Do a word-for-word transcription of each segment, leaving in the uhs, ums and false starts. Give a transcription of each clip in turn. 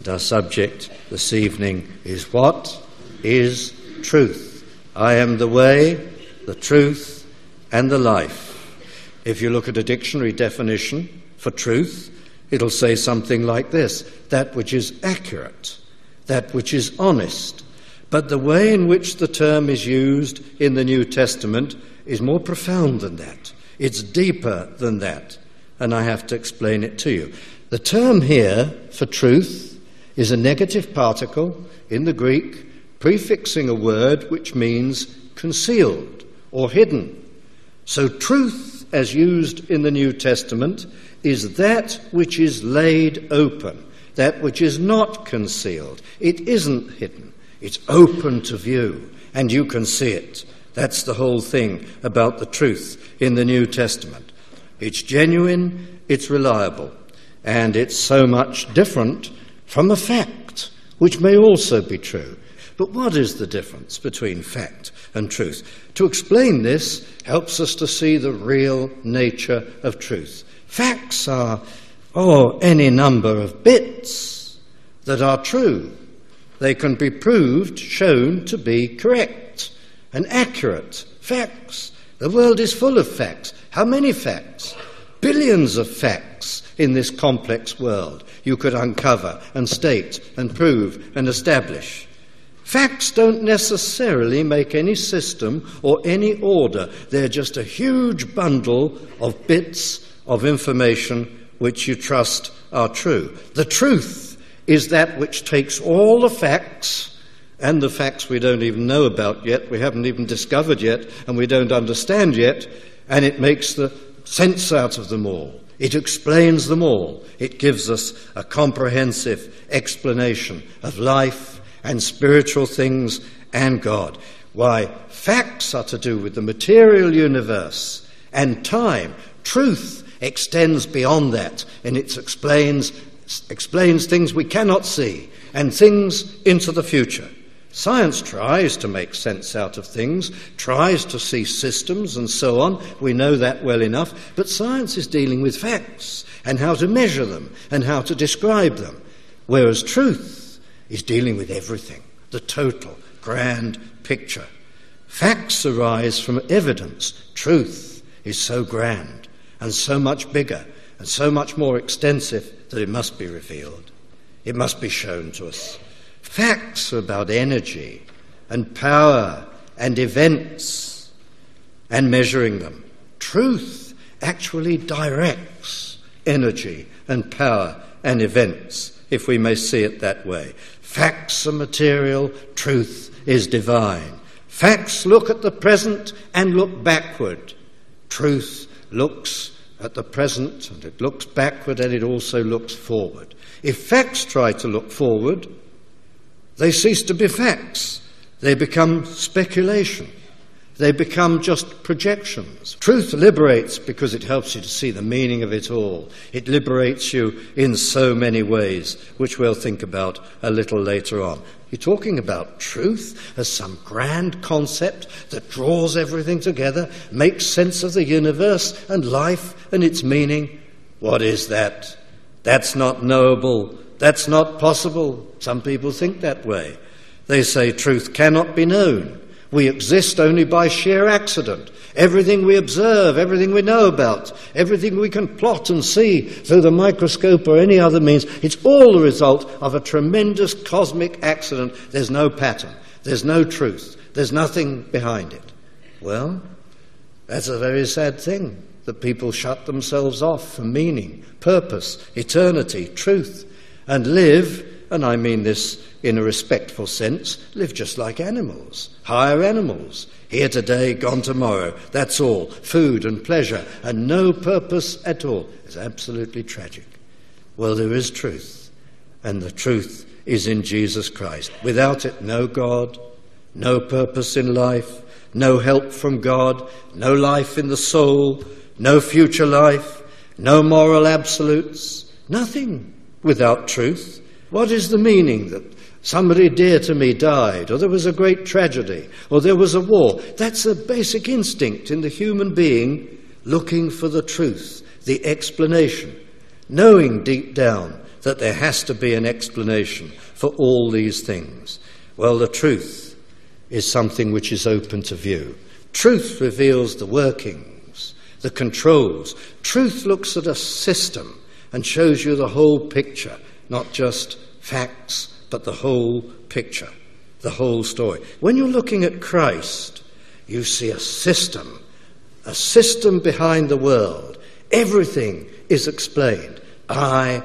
And our subject this evening is, what is truth? I am the way, the truth, and the life. If you look at a dictionary definition for truth, it'll say something like this: that which is accurate, that which is honest. But the way in which the term is used in the New Testament is more profound than that. It's deeper than that, and I have to explain it to you. The term here for truth is a negative particle in the Greek prefixing a word which means concealed or hidden. So truth, as used in the New Testament, is that which is laid open, that which is not concealed. It isn't hidden. It's open to view, and you can see it. That's the whole thing about the truth in the New Testament. It's genuine, it's reliable, and it's so much different from a fact, which may also be true. But what is the difference between fact and truth? To explain this helps us to see the real nature of truth. Facts are, oh, any number of bits that are true. They can be proved, shown to be correct and accurate. Facts. The world is full of facts. How many facts? Billions of facts in this complex world you could uncover and state and prove and establish. Facts don't necessarily make any system or any order. They're just a huge bundle of bits of information which you trust are true. The truth is that which takes all the facts, and the facts we don't even know about yet, we haven't even discovered yet, and we don't understand yet, and it makes the sense out of them all. It explains them all. It gives us a comprehensive explanation of life and spiritual things and God. Why, facts are to do with the material universe and time. Truth extends beyond that, and it explains, explains things we cannot see and things into the future. Science tries to make sense out of things, tries to see systems and so on. We know that well enough. But science is dealing with facts and how to measure them and how to describe them. Whereas truth is dealing with everything, the total, grand picture. Facts arise from evidence. Truth is so grand and so much bigger and so much more extensive that it must be revealed. It must be shown to us. Facts are about energy and power and events and measuring them. Truth actually directs energy and power and events, if we may see it that way. Facts are material, truth is divine. Facts look at the present and look backward. Truth looks at the present and it looks backward and it also looks forward. If facts try to look forward, they cease to be facts. They become speculation. They become just projections. Truth liberates because it helps you to see the meaning of it all. It liberates you in so many ways, which we'll think about a little later on. You're talking about truth as some grand concept that draws everything together, makes sense of the universe and life and its meaning. What is that? That's not knowable. That's not possible. Some people think that way. They say truth cannot be known. We exist only by sheer accident. Everything we observe, everything we know about, everything we can plot and see through the microscope or any other means, it's all the result of a tremendous cosmic accident. There's no pattern. There's no truth. There's nothing behind it. Well, that's a very sad thing, that people shut themselves off from meaning, purpose, eternity, truth, and live, and I mean this in a respectful sense, live just like animals, higher animals, here today, gone tomorrow, that's all, food and pleasure, and no purpose at all. It's absolutely tragic. Well, there is truth, and the truth is in Jesus Christ. Without it, no God, no purpose in life, no help from God, no life in the soul, no future life, no moral absolutes, nothing without truth. What is the meaning that somebody dear to me died, or there was a great tragedy, or there was a war? That's a basic instinct in the human being, looking for the truth, the explanation, knowing deep down that there has to be an explanation for all these things? Well, the truth is something which is open to view. Truth reveals the workings, the controls. Truth looks at a system and shows you the whole picture, not just facts, but the whole picture, the whole story. When you're looking at Christ, you see a system, a system behind the world. Everything is explained. I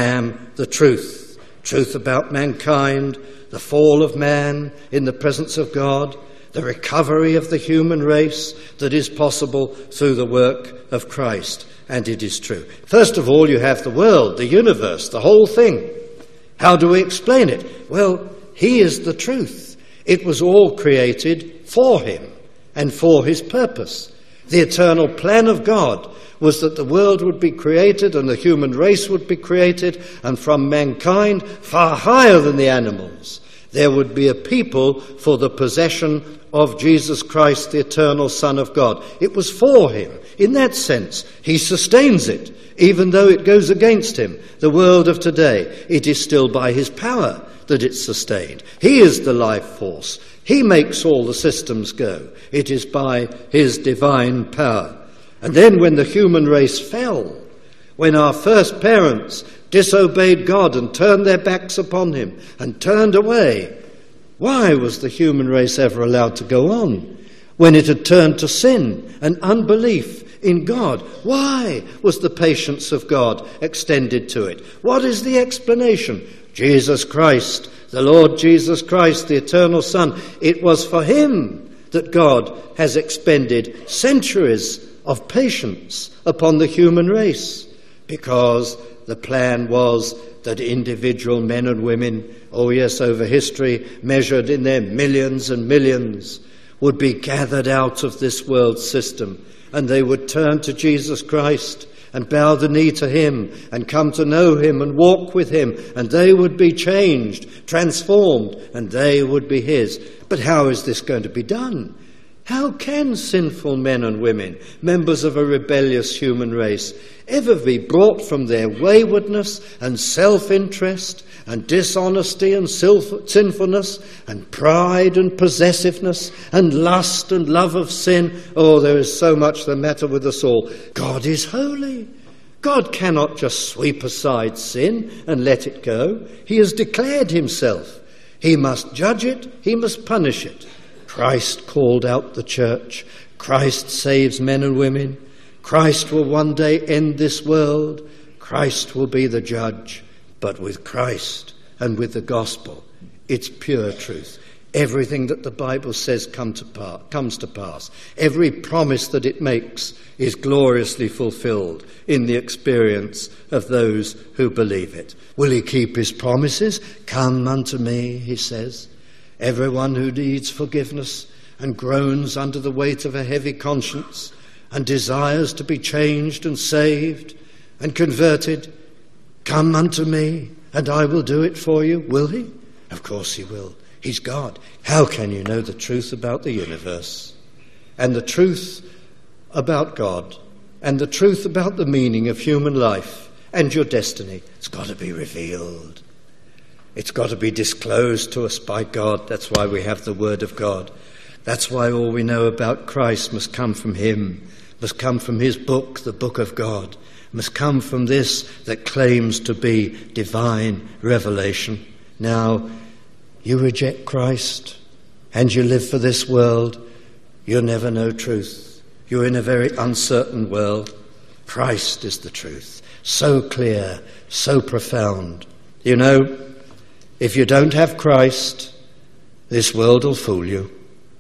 am the truth. Truth about mankind, the fall of man in the presence of God, the recovery of the human race that is possible through the work of Christ. And it is true. First of all, you have the world, the universe, the whole thing. How do we explain it? Well, he is the truth. It was all created for him and for his purpose. The eternal plan of God was that the world would be created and the human race would be created, and from mankind, far higher than the animals, there would be a people for the possession of Jesus Christ, the eternal Son of God. It was for him. In that sense, he sustains it, even though it goes against him. The world of today, it is still by his power that it's sustained. He is the life force. He makes all the systems go. It is by his divine power. And then when the human race fell, when our first parents disobeyed God and turned their backs upon him and turned away, why was the human race ever allowed to go on? When it had turned to sin and unbelief in God, why was the patience of God extended to it? What is the explanation? Jesus Christ, the Lord Jesus Christ, the eternal Son. It was for him that God has expended centuries of patience upon the human race, because the plan was that individual men and women, oh yes, over history, measured in their millions and millions, would be gathered out of this world system, and they would turn to Jesus Christ and bow the knee to him and come to know him and walk with him, and they would be changed, transformed, and they would be his. But how is this going to be done? How can sinful men and women, members of a rebellious human race, ever be brought from their waywardness and self-interest and dishonesty and sinfulness and pride and possessiveness and lust and love of sin? Oh, there is so much the matter with us all. God is holy. God cannot just sweep aside sin and let it go. He has declared himself. He must judge it. He must punish it. Christ called out the church. Christ saves men and women. Christ will one day end this world. Christ will be the judge. But with Christ and with the gospel, it's pure truth. Everything that the Bible says come to pass, comes to pass. Every promise that it makes is gloriously fulfilled in the experience of those who believe it. Will he keep his promises? Come unto me, he says. Everyone who needs forgiveness and groans under the weight of a heavy conscience and desires to be changed and saved and converted, come unto me and I will do it for you. Will he? Of course he will. He's God. How can you know the truth about the universe and the truth about God and the truth about the meaning of human life and your destiny? It's got to be revealed. It's got to be disclosed to us by God. That's why we have the Word of God. That's why all we know about Christ must come from him, must come from his book, the book of God, must come from this that claims to be divine revelation. Now, you reject Christ and you live for this world, you'll never know truth. You're in a very uncertain world. Christ is the truth. So clear, so profound. You know, if you don't have Christ, this world will fool you.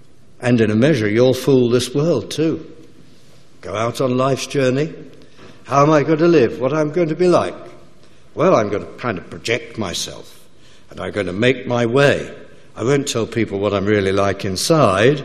And in a measure, you'll fool this world too. Go out on life's journey. How am I going to live? What I'm going to be like? Well, I'm going to kind of project myself. And I'm going to make my way. I won't tell people what I'm really like inside.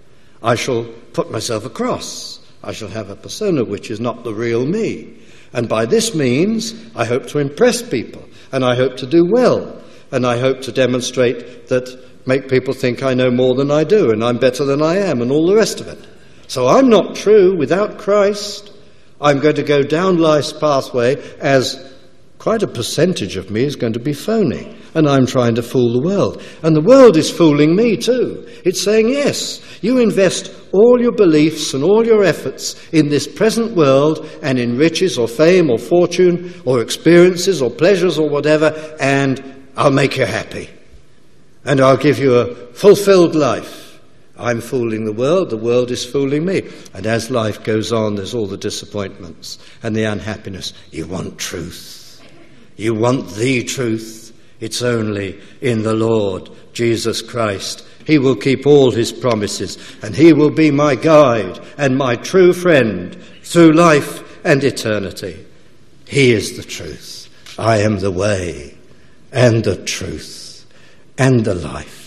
I shall put myself across. I shall have a persona which is not the real me. And by this means, I hope to impress people. And I hope to do well. And I hope to demonstrate that, make people think I know more than I do and I'm better than I am and all the rest of it. So I'm not true without Christ. I'm going to go down life's pathway as quite a percentage of me is going to be phony, and I'm trying to fool the world. And the world is fooling me too. It's saying, yes, you invest all your beliefs and all your efforts in this present world and in riches or fame or fortune or experiences or pleasures or whatever, and I'll make you happy. And I'll give you a fulfilled life. I'm fooling the world, the world is fooling me. And as life goes on, there's all the disappointments and the unhappiness. You want truth. You want the truth. It's only in the Lord Jesus Christ. He will keep all his promises, and he will be my guide and my true friend through life and eternity. He is the truth. I am the way and the truth and the life.